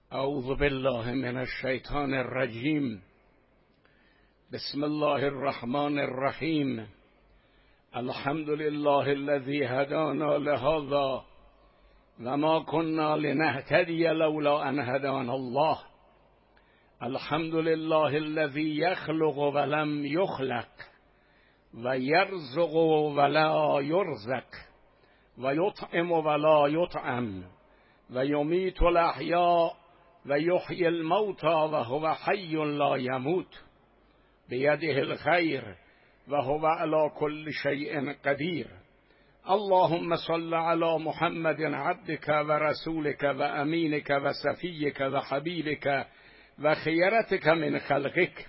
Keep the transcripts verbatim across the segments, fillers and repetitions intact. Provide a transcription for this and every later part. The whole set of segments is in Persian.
اعوذ بالله من الشیطان الرجیم. بسم الله الرحمن الرحیم. الحمد لله الذي هدانا لهذا وما كنا لنهتدي لولا ان هدانا الله. الحمد لله الذي يخلق ولم يخلق ويرزق ولا يرزق ويطعم ولا يطعم ويميت الأحياء ويحيي الموتى وهو حي لا يموت بيده الخير وهو على كل شيء قدير. اللهم صل على محمد عبدك ورسولك وأمينك وصفيك وحبيبك وخيرتك من خلقك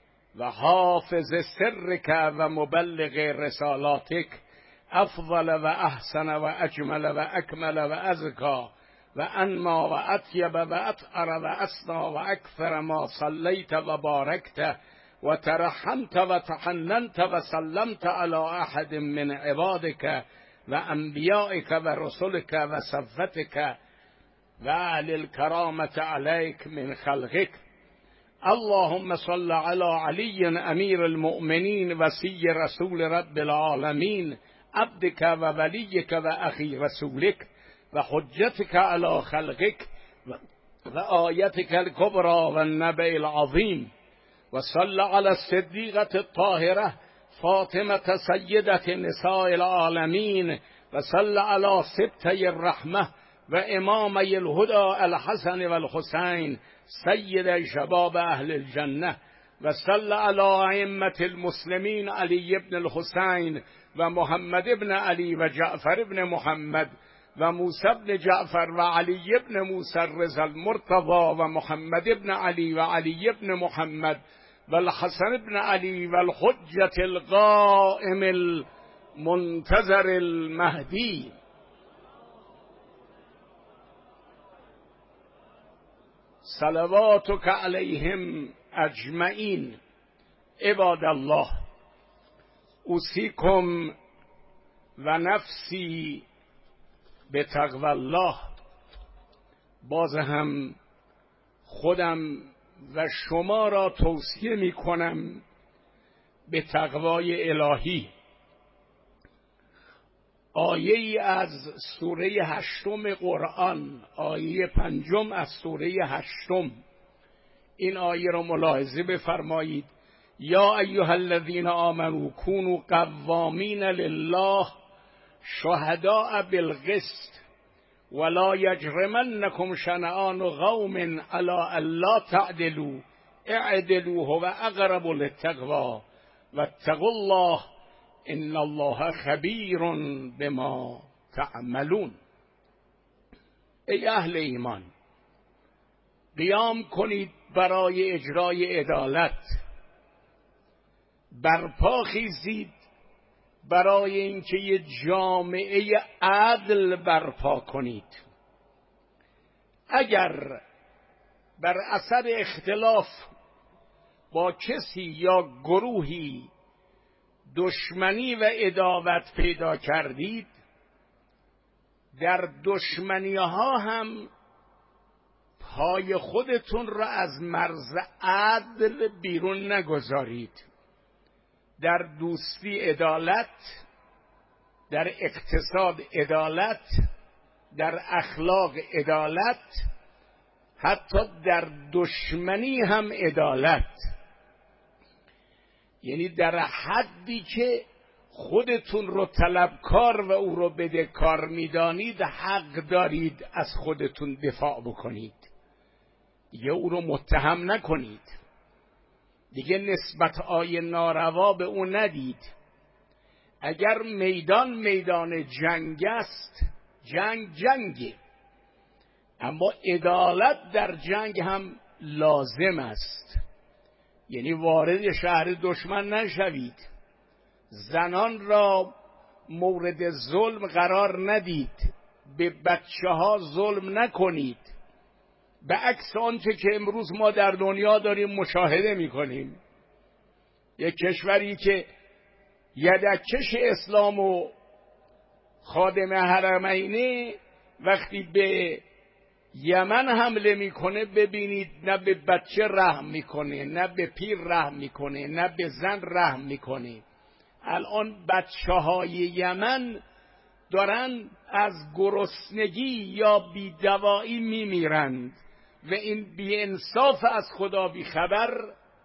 وحافظ سرك ومبلغ رسالاتك، أفضل وأحسن وأجمل وأكمل وأزكى وأنمى وأطيب وأطهر وأسنى وأكثر ما صليت وباركت وترحمت وتحننت وسلمت على أحد من عبادك وأنبيائك ورسلك وصفتك وأهل الكرامة عليك من خلقك. اللهم صل على علي أمير المؤمنين وسي رسول رب العالمين، عبدك ووليك وأخي رسولك وحجتك على خلقك وآيتك الكبرى والنبي العظيم. وصل على الصديقة الطاهرة فاطمة سيدة نساء العالمين، وصل على سبتي الرحمة وإمامي الهدى الحسن والحسين سيد شباب أهل الجنة. وصل على أئمة المسلمين علي بن الحسين ومحمد بن علي وجعفر بن محمد وموسى بن جعفر وعلي بن موسى الرضا المرتضى ومحمد بن علي وعلي بن محمد والحسن بن علي والحجة القائم المنتظر المهدي. صلواتك عليهم اجمعین. عباد الله، اوصیکم و نفسی به تقوی الله. باز هم خودم و شما را توصیه می کنم به تقوای الهی. آیه ای از سوره هشتم قرآن، آیه پنجم از سوره هشتم، این آیه را ملاحظه بفرمایید. یا ایها الذین آمنوا کونوا قوامین لله شهداء بالقسط ولا یجرمنکم شنآن قوم علی الا تعدلوا اعدلوا هو اقرب للتقوی واتقوا الله ان الله خبیر بما تعملون. ای اهل ایمان، قیام کنید برای اجرای عدالت، برپا خیزید برای اینکه یه جامعه عدل برپا کنید. اگر بر اثر اختلاف با کسی یا گروهی دشمنی و عداوت پیدا کردید، در دشمنی ها هم پای خودتون را از مرز عدل بیرون نگذارید. در دوستی عدالت، در اقتصاد عدالت، در اخلاق عدالت، حتی در دشمنی هم عدالت. یعنی در حدی که خودتون رو طلبکار و او رو بدهکار میدانید، حق دارید از خودتون دفاع بکنید، دیگه او رو متهم نکنید، دیگه نسبت آی ناروا به او ندید. اگر میدان میدان جنگ است، جنگ جنگه، اما عدالت در جنگ هم لازم است. یعنی وارد شهر دشمن نشوید، زنان را مورد ظلم قرار ندید، به بچه ها ظلم نکنید، به عکس آنچه که امروز ما در دنیا داریم مشاهده میکنیم. یک کشوری که یدکش اسلام و خادم حرمینه وقتی به یمن حمله میکنه ببینید نه به بچه رحم میکنه، نه به پیر رحم میکنه، نه به زن رحم میکنه. الان بچه های یمن دارن از گرسنگی یا بیدوایی میمیرند و این بی انصاف از خدا بی خبر،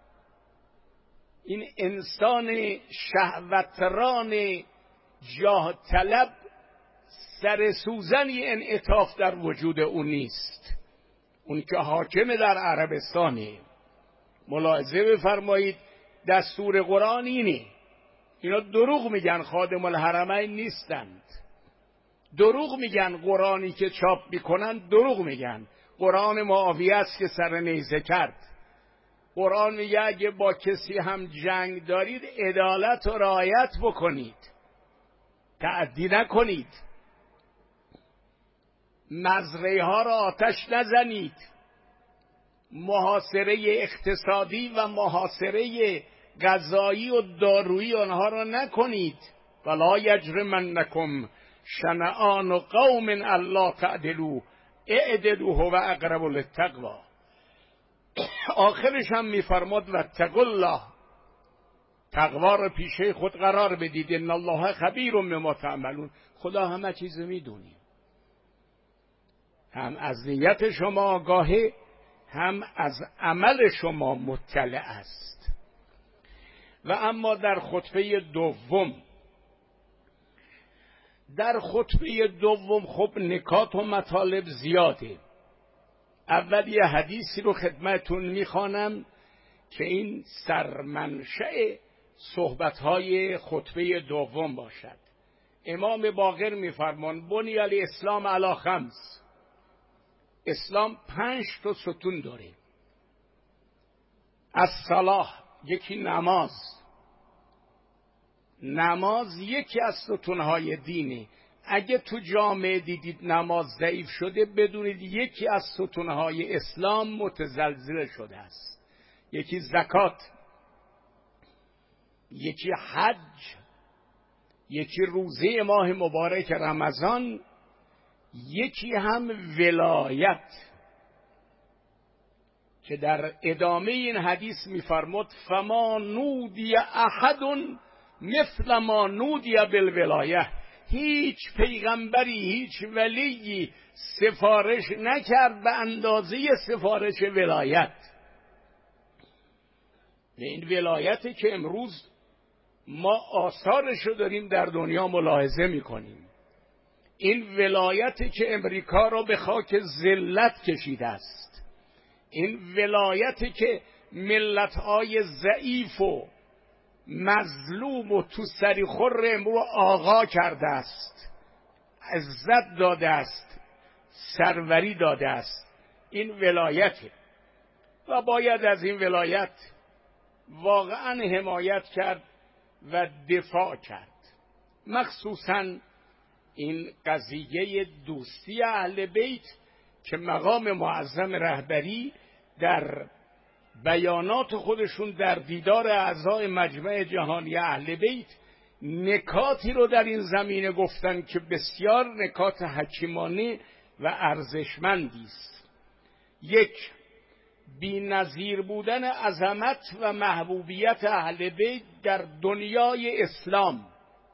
این انسان شهوتران جاه طلب سر سوزنی انعطاف در وجود اون نیست. اون که حاکم در عربستانه. ملاحظه بفرمایید دستور قرآن اینه. اینا دروغ میگن خادم الحرمین نیستند، دروغ میگن قرآنی که چاپ میکنن دروغ میگن. قرآن معاویه است که سر نیزه کرد. قرآن میگه اگه با کسی هم جنگ دارید عدالت و رعایت بکنید، تعدی نکنید، مزرعه ها را آتش نزنید، محاصره اقتصادی و محاصره غذایی و دارویی آنها را نکنید. ولا یجرمنکم شنآن قوم الا تعدلوا اعدلوا هو اقرب للتقوی. آخرش هم میفرماد واتقوا الله، تقوا را پیشه خود قرار بدید. ان الله خبیر بما تعملون. خدا همه چیز میدونه، هم از نیت شما آگاهه، هم از عمل شما مطلع است. و اما در خطبه دوم در خطبه دوم خب نکات و مطالب زیاده. اول یه حدیثی رو خدمتون میخوانم که این سرمنشأ صحبت‌های خطبه دوم باشد. امام باقر میفرمان بنی الاسلام علی خمس. اسلام پنج تا ستون داره. الصلاة، یکی نماز. نماز یکی از ستونهای دینه. اگه تو جامعه دیدید نماز ضعیف شده بدونید یکی از ستونهای اسلام متزلزل شده است. یکی زکات، یکی حج، یکی روزه ماه مبارک رمضان، یکی هم ولایت که در ادامه این حدیث میفرمود فما نودی احد مثل ما نودی بالولایه. هیچ پیغمبری، هیچ ولیی سفارش نکرد به اندازه سفارش ولایت. این ولایتی که امروز ما آثارش رو داریم در دنیا ملاحظه میکنیم. این ولایتی که امریکا را به خاک ذلت کشیده است. این ولایتی که ملت‌های ضعیف و مظلوم و تو سری خور امرو آغا کرده است، عزت داده است، سروری داده است. این ولایته و باید از این ولایت واقعا حمایت کرد و دفاع کرد. مخصوصا این قضیه دوستی اهل بیت که مقام معظم رهبری در بیانات خودشون در دیدار اعضای مجمع جهانی اهل بیت نکاتی رو در این زمینه گفتن که بسیار نکات حکیمانه و ارزشمندی است. یک، بی‌نظیر بودن عظمت و محبوبیت اهل بیت در دنیای اسلام.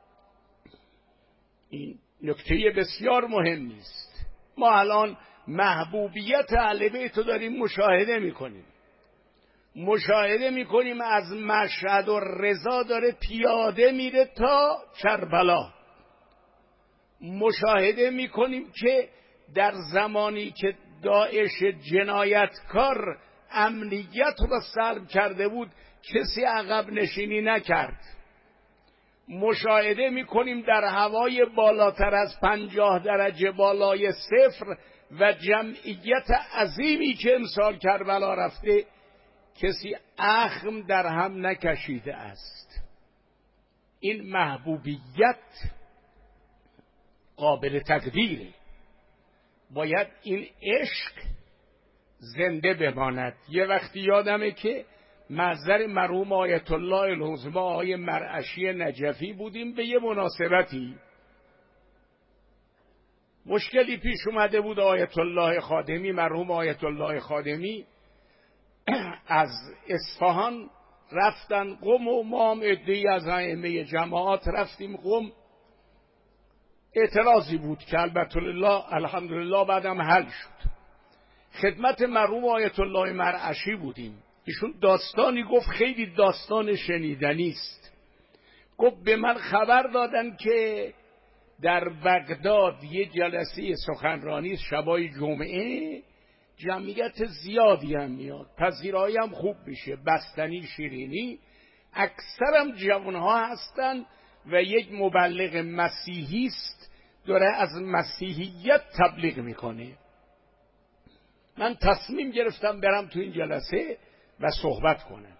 این نکته بسیار مهمی است. ما الان محبوبیت اهل بیت رو داریم مشاهده میکنیم. مشاهده میکنیم از مشهد و رضا داره پیاده میره تا کربلا. مشاهده میکنیم که در زمانی که داعش جنایتکار امنیت رو سلب کرده بود کسی عقب نشینی نکرد. مشاهده میکنیم در هوای بالاتر از پنجاه درجه بالای صفر و جمعیت عظیمی که امسال کربلا رفته کسی اخم در هم نکشیده است. این محبوبیت قابل تقدیره. باید این عشق زنده بماند. یه وقتی یادمه که محضر مرحوم آیت الله العظمی آقای مرعشی نجفی بودیم به یه مناسبتی. مشکلی پیش اومده بود. آیت الله خادمی، مرحوم آیت الله خادمی از اصفهان رفتن قم و ما هم عده‌ای از ائمه جماعت رفتیم قم. اعتراضی بود که البته الله الحمدلله بعدم حل شد. خدمت مرحوم آیت الله مرعشی بودیم. ایشون داستانی گفت خیلی داستان شنیدنی است. گفت به من خبر دادن که در بغداد یه جلسه سخنرانی شبای جمعه، جمعیت زیادی هم میاد، پذیرایی هم خوب میشه، بستنی شیرینی، اکثرم جوانها هستن و یک مبلغ مسیحی است داره از مسیحیت تبلیغ میکنه. من تصمیم گرفتم برم تو این جلسه و صحبت کنم.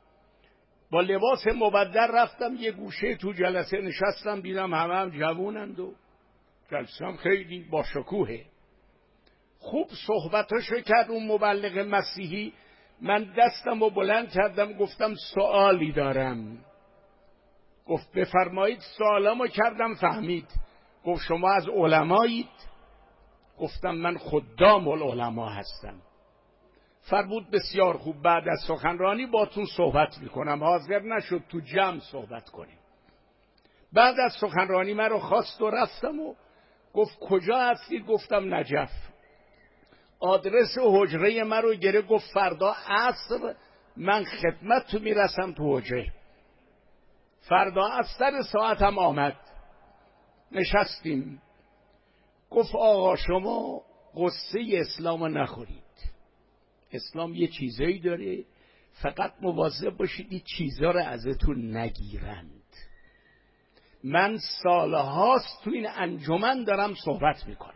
با لباس مبدل رفتم یه گوشه تو جلسه نشستم، دیدم همه هم جوونند و جلسه هم خیلی با شکوهه. خوب صحبتاشو کرد اون مبلغ مسیحی. من دستم رو بلند کردم گفتم سوالی دارم. گفت بفرمایید. سوالامو کردم فهمید. گفت شما از علمایید؟ گفتم من خدام العلماء هستم. فرمود بسیار خوب، بعد از سخنرانی باتون صحبت میکنم. حاضر نشد تو جمع صحبت کنیم. بعد از سخنرانی من رو خواست و رفتم و گفت کجا هستید؟ گفتم نجف. آدرس حجره من رو گره. گفت فردا عصر من خدمت تو میرسم تو حجره. فردا از سر ساعت هم آمد. نشستیم. گفت آقا شما قصه اسلام رو نخورید. اسلام یه چیزایی داره، فقط مواظب باشید این چیزا رو ازتون نگیرند. من سالهاست تو این انجمن دارم صحبت میکنم.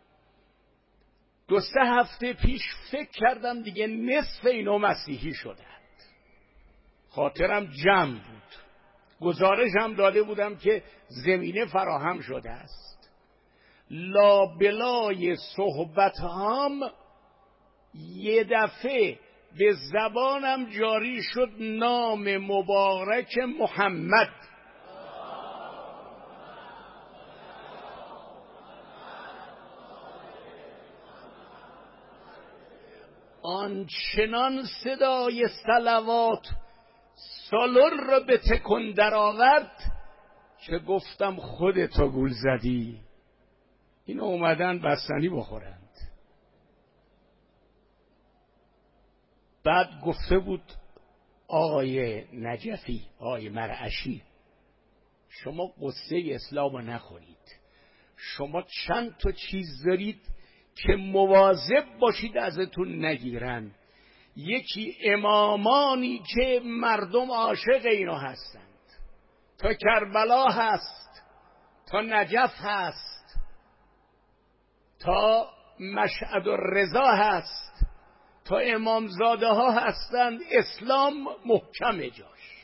دو سه هفته پیش فکر کردم دیگه نصف اینا مسیحی شدند. خاطرم جمع بود. گزارش هم داده بودم که زمینه فراهم شده است. لابلای صحبت هم یه دفعه به زبانم جاری شد نام مبارک محمد. آنچنان صدای صلوات سالر را به تکون در آورد که گفتم خودتو گول زدی. این اومدن بستنی بخورند. بعد گفته بود آقای نجفی، آقای مرعشی، شما قصه اسلام رو نخورید. شما چند تا چیز دارید که مواظب باشید ازتون نگیرن. یکی امامانی که مردم عاشق اینا هستند. تا کربلا هست، تا نجف هست، تا مشهد الرضا هست، تا امامزاده ها هستند. اسلام محکم جاش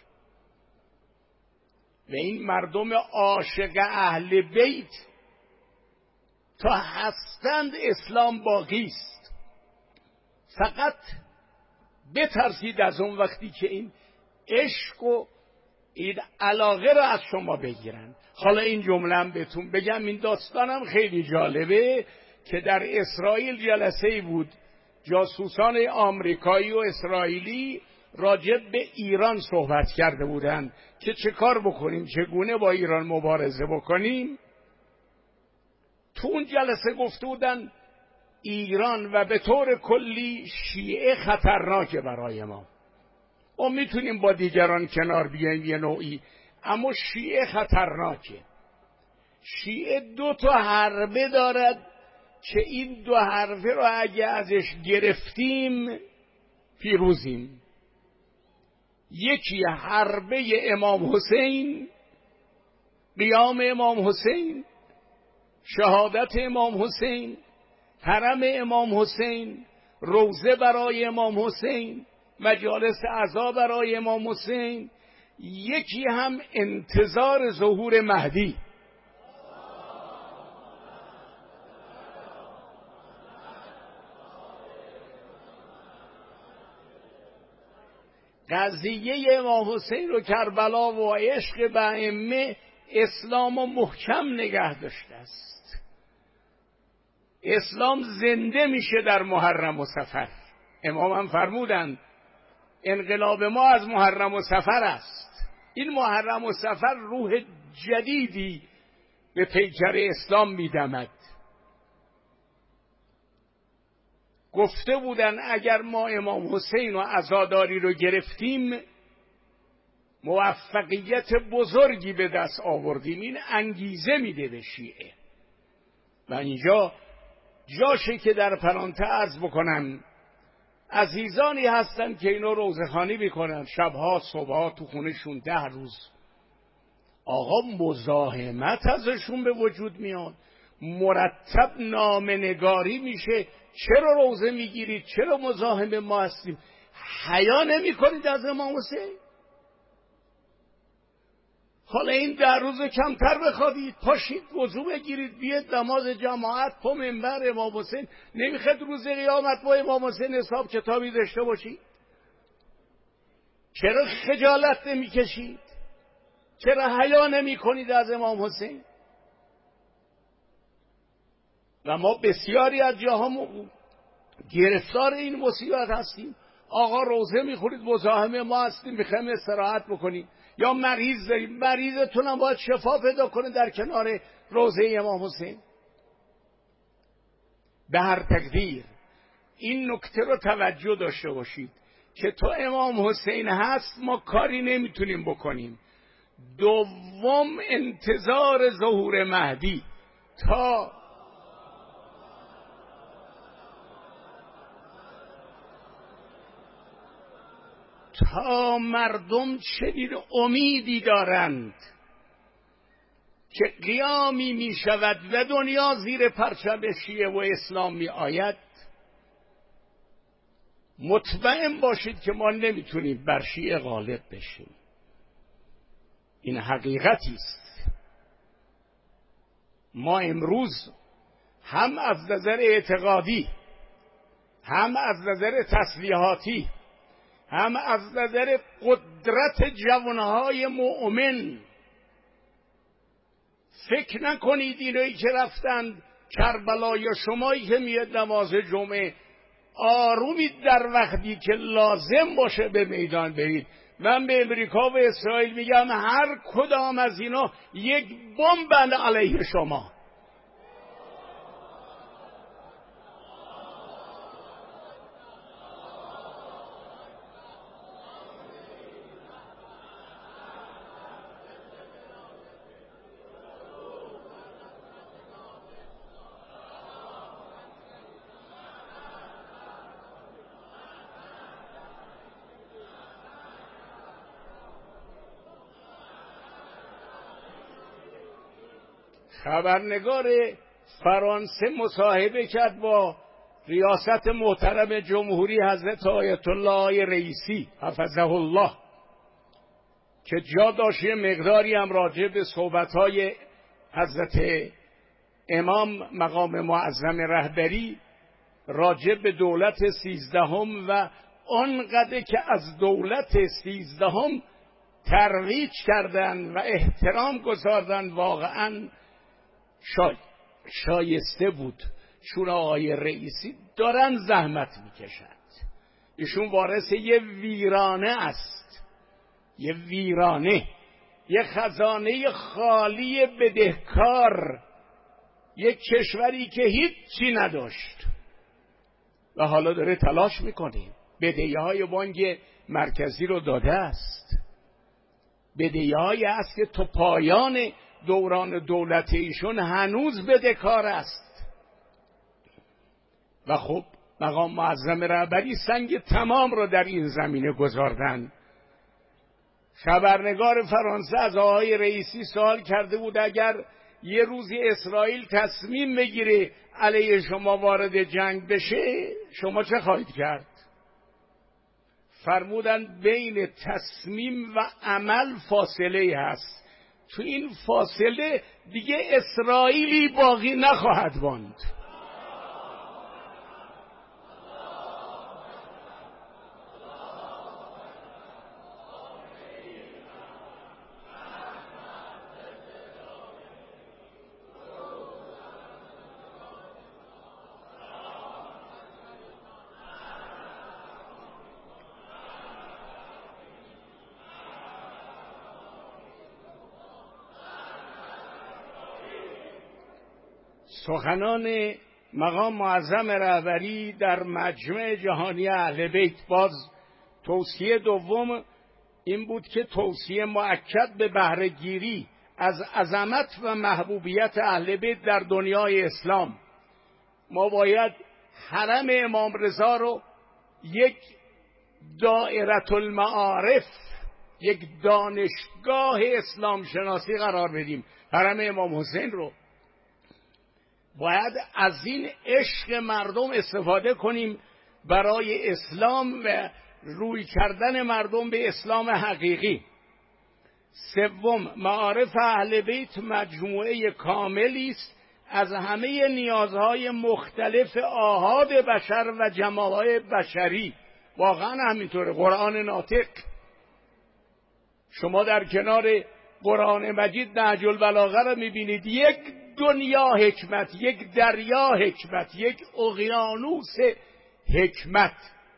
و این مردم عاشق اهل بیت تا هستند اسلام باقی است. فقط بترسید از اون وقتی که این عشق و این علاقه را از شما بگیرن. حالا این جمله هم بهتون بگم، این داستانم خیلی جالبه که در اسرائیل جلسه بود، جاسوسان آمریکایی و اسرائیلی راجع به ایران صحبت کرده بودند که چه کار بکنیم، چگونه با ایران مبارزه بکنیم. تو اون جلسه گفته بودن ایران و به طور کلی شیعه خطرناکه برای ما. ما میتونیم با دیگران کنار بیاییم یه نوعی، اما شیعه خطرناکه. شیعه دو تا حربه دارد که این دو حربه رو اگه ازش گرفتیم پیروزیم. یکی حربه امام حسین، قیام امام حسین، شهادت امام حسین، حرم امام حسین، روضه برای امام حسین، مجالس عزا برای امام حسین. یکی هم انتظار ظهور مهدی. قضیه امام حسین و کربلا و عشق به ائمه اسلام و محکم نگه داشته است. اسلام زنده میشه در محرم و صفر. امام هم فرمودند انقلاب ما از محرم و صفر است. این محرم و صفر روح جدیدی به پیکر اسلام میدمد. گفته بودن اگر ما امام حسین و عزاداری رو گرفتیم موفقیت بزرگی به دست آوردیم. این انگیزه میده به شیعه. و اینجا جاشه که در پرانتز عرض بکنم عزیزانی هستن که اینو روزخوانی میکنن شبها صبحها تو خونشون ده روز. آقا مزاحمت ازشون به وجود میاد، مرتب نامه‌نگاری میشه. چرا روزه میگیرید؟ چرا مزاحم ما هستیم؟ حیا نمیکنید از امام حسین؟ حالا این در روز کمتر بخوابید، پاشید وضو بگیرید بیاد نماز جماعت پا منبر امام حسین. نمیخواد روز قیامت با امام حسین حساب کتابی داشته باشید؟ چرا خجالت نمیکشید؟ چرا حیا نمیکنید از امام حسین؟ و ما بسیاری از جاها گرفتار این مصیبت هستیم. آقا روزه میخورید مزاحم ما هستیم، میخوایم استراحت بکنیم. یا مریض داریم، مریضتون هم باید شفا پیدا کنه در کنار روزه امام حسین. به هر تقدیر این نکته رو توجه داشته باشید که تو امام حسین هست ما کاری نمیتونیم بکنیم. دوم انتظار ظهور مهدی تا تا مردم چنین امیدی دارند که قیامی می شود و دنیا زیر پرچم شیعه و اسلام می آید، مطمئن باشید که ما نمیتونیم بر شیعه غالب بشیم. این حقیقتی است. ما امروز هم از نظر اعتقادی، هم از نظر تسلیحاتی، هم از نظر قدرت جوانهای مؤمن، فکر نکنید اینایی که رفتند کربلا یا شمایی که میاد نماز جمعه آرومید در وقتی که لازم باشه به میدان برید. من به امریکا و اسرائیل میگم هر کدام از اینا یک بمب علیه شما. خبرنگار فرانسه مصاحبه کرد با ریاست محترم جمهوری حضرت آیت الله رئیسی حفظه الله که جا داشت یه مقداری هم راجع به صحبت‌های حضرت امام مقام معظم رهبری راجع به دولت سیزدهم و آنقدر که از دولت سیزدهم ترویج کردن و احترام گذاردن واقعاً شای... شایسته بود. چون آقای رئیسی دارن زحمت میکشند. ایشون وارث یه ویرانه است، یه ویرانه، یه خزانه خالی بدهکار، یک کشوری که هیچی نداشت و حالا داره تلاش میکنه. بدهی‌های بانک مرکزی رو داده است، بدهی‌هایی است که تو پایان دوران دولت ایشون هنوز بدهکار است. و خب مقام معظم رهبری سنگ تمام را در این زمینه گذاردن. خبرنگار فرانسه از آقای رئیسی سوال کرده بود اگر یه روزی اسرائیل تصمیم بگیره علیه شما وارد جنگ بشه شما چه خواهید کرد؟ فرمودن بین تصمیم و عمل فاصله هست. تو این فاصله دیگه اسرائیلی باقی نخواهد ماند. سخنان مقام معظم رهبری در مجمع جهانی اهل بیت. باز توصیه دوم این بود که توصیه مؤکد به بهره گیری از عظمت و محبوبیت اهل بیت در دنیای اسلام. ما باید حرم امام رضا رو یک دائره المعارف، یک دانشگاه اسلام شناسی قرار بدیم. حرم امام حسین رو باید از این عشق مردم استفاده کنیم برای اسلام و روی کردن مردم به اسلام حقیقی. سوم، معارف اهل بیت مجموعه کاملی است از همه نیازهای مختلف آحاد بشر و جماعات بشری. واقعا همینطوره. قرآن ناطق، شما در کنار قرآن مجید نهج البلاغه رو میبینید، یک دنیا حکمت، یک دریا حکمت، یک اقیانوس حکمت.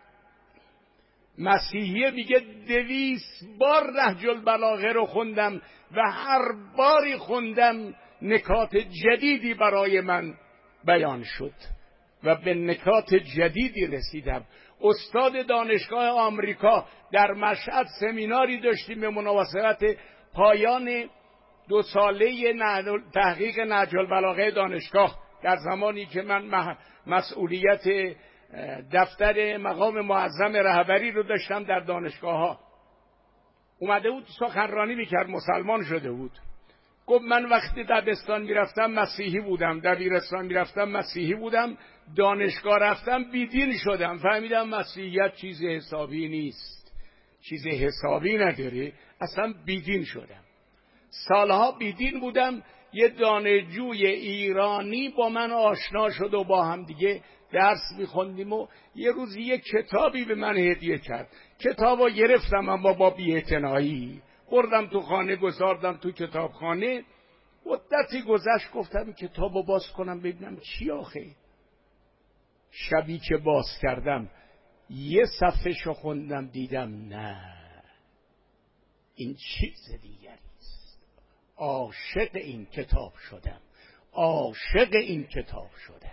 مسیحیه میگه دویست بار نهج البلاغه رو خوندم و هر باری خوندم نکات جدیدی برای من بیان شد و به نکات جدیدی رسیدم. استاد دانشگاه آمریکا در مشهد سمیناری داشتیم به مناسبت پایان دو ساله تحقیق نهج البلاغه دانشگاه، در زمانی که من مسئولیت دفتر مقام معظم رهبری رو داشتم در دانشگاه ها. اومده بود سخنرانی میکرد، مسلمان شده بود. گفت من وقتی دبستان میرفتم مسیحی بودم، دبیرستان میرفتم مسیحی بودم، دانشگاه رفتم بیدین شدم، فهمیدم مسیحیت چیز حسابی نیست، چیز حسابی نداره، اصلا بیدین شدم. سالها بیدین بودم. یه دانشجوی ایرانی با من آشنا شد و با هم دیگه درس میخوندیم و یه روزی یه کتابی به من هدیه کرد. کتابو گرفتم اما با بی‌اعتنایی بردم تو خانه، گذاردم تو کتابخانه. مدتی گذشت گفتم کتابو باز کنم ببینم چی آخه. شبی که باز کردم یه صفحه شو خوندم، دیدم نه، این چیز دیگری است. عاشق این کتاب شدم، عاشق این کتاب شدم.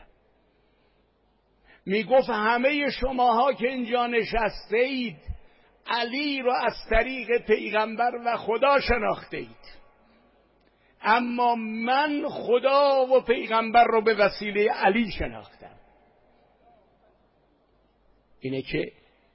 میگفت همه شماها که اینجا نشسته اید علی رو از طریق پیغمبر و خدا شناخته اید، اما من خدا و پیغمبر رو به وسیله علی شناختم. اینه که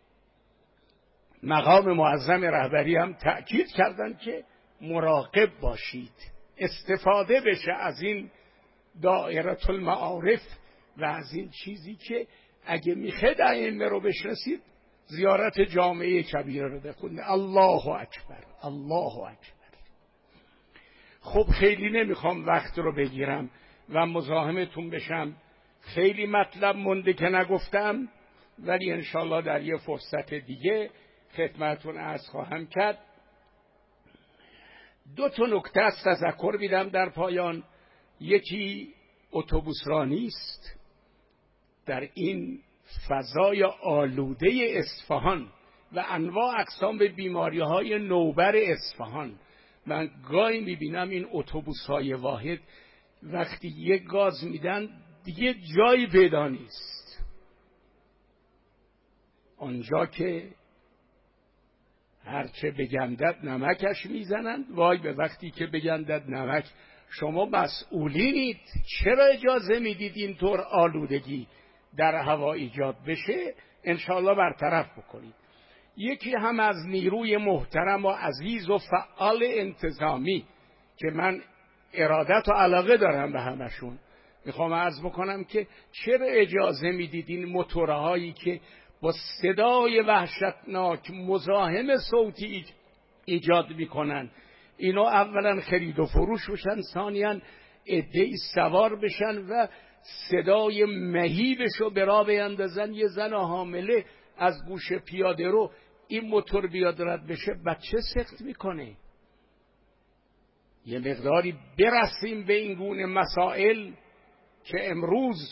مقام معظم رهبری هم تأکید کردن که مراقب باشید، استفاده بشه از این دائره المعارف و از این چیزی که اگه میخواید ائمه رو بشناسید زیارت جامعه کبیره رو بخونید. الله اکبر، الله اکبر. خب خیلی نمیخوام وقت رو بگیرم و مزاحمتون بشم، خیلی مطلب مونده که نگفتم، ولی انشالله در یه فرصت دیگه خدمتون عرض خواهم کرد. دو تا نکته از تذکر میدم در پایان. یکی اتوبوس رانی است در این فضای آلوده اصفهان و انواع اقسام بیماری های نوبر اصفهان. من گاهی میبینم این اتوبوس های واحد وقتی یک گاز میدن دیگه جایی پیدا نیست. آنجا که هرچه بگندد نمکش میزنند، وای به وقتی که بگندد نمک. شما مسئولینید، چرا اجازه میدید اینطور آلودگی در هوا ایجاد بشه؟ انشالله برطرف بکنید. یکی هم از نیروی محترم و عزیز و فعال انتظامی که من ارادت و علاقه دارم به همشون، میخوام عرض بکنم که چرا اجازه میدید این موتورهایی که با صدای وحشتناک مزاحم صوتی ایجاد میکنن، اینو اولا خرید و فروش بشن، ثانیاً عده‌ای سوار بشن و صدای مهیبشو به راه بیندازن. یه زن حامله از گوش پیاده رو این موتور بیاد رد بشه بچه سقط میکنه. یه مقداری برسیم به این گونه مسائل که امروز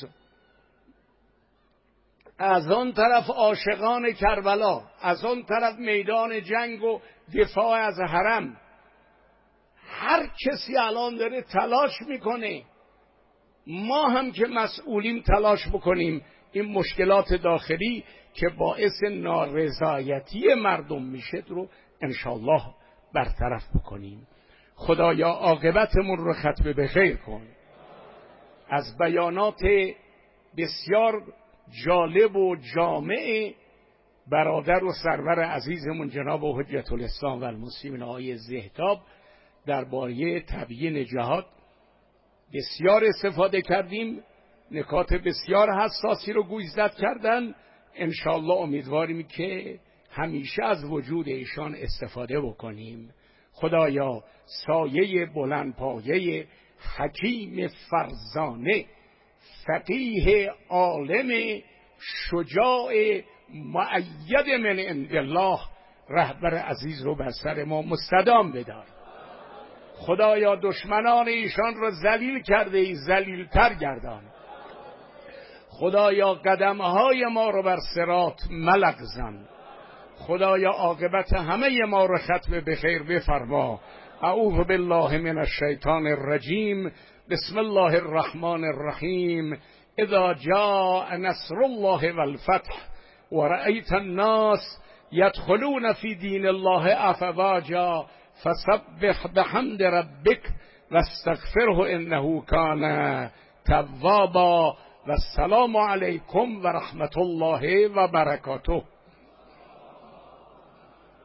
از آن طرف عاشقان کربلا، از آن طرف میدان جنگ و دفاع از حرم، هر کسی الان داره تلاش میکنه ما هم که مسئولیم تلاش بکنیم این مشکلات داخلی که باعث نارضایتی مردم میشه رو انشالله برطرف بکنیم. خدایا عاقبتمون رو ختم به خیر کن. از بیانات بسیار جالب و جامع برادر و سرور عزیزمون جناب حجت الاسلام و المسلمین آقای زهتاب درباره تبیین جهاد بسیار استفاده کردیم. نکات بسیار حساسی رو گوشزد کردن. انشالله امیدواریم که همیشه از وجود ایشان استفاده بکنیم. خدایا سایه بلند پایه حکیم فرزانه فقیه عالم شجاع مؤید من عند الله رهبر عزیز رو بر سر ما مستدام بدار. خدایا دشمنان ایشان را ذلیل کرده ای ذلیل‌تر گردان. خدایا قدمهای ما رو بر صراط ملغزن. خدایا عاقبت همه ما رو ختم به خیر بفرما. اعوذ بالله من الشیطان الرجیم. بسم الله الرحمن الرحیم. اذا جاء نصر الله والفتح ورأيت الناس يدخلون في دين الله افواجا فسبح بحمد ربك واستغفره انه كان توابا. والسلام علیکم و رحمت الله و برکاته.